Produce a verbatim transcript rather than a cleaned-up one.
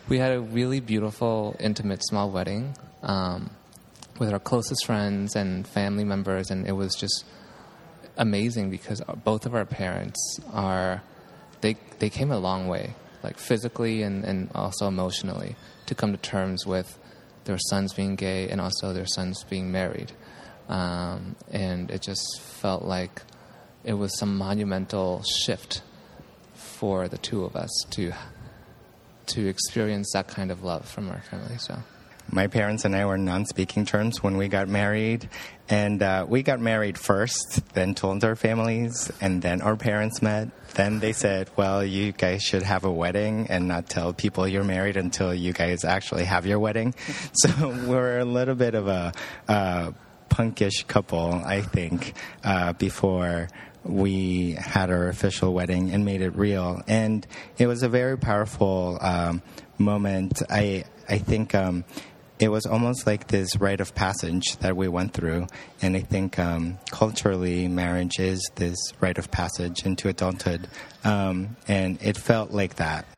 We had a really beautiful, intimate, small wedding um, with our closest friends and family members, and it was just amazing because both of our parents are they they came a long way, like physically and, and also emotionally, to come to terms with their sons being gay and also their sons being married. Um, and it just felt like it was some monumental shift for the two of us to to experience that kind of love from our family. So, my parents and I were non-speaking terms when we got married, and uh, we got married first, then told our families, and then our parents met. Then they said, well, you guys should have a wedding and not tell people you're married until you guys actually have your wedding. So we're a little bit of a uh, punkish couple, I think, uh, before we had our official wedding and made it real. And it was a very powerful um, moment. I I think um, it was almost like this rite of passage that we went through. And I think um, culturally, marriage is this rite of passage into adulthood. Um, and it felt like that.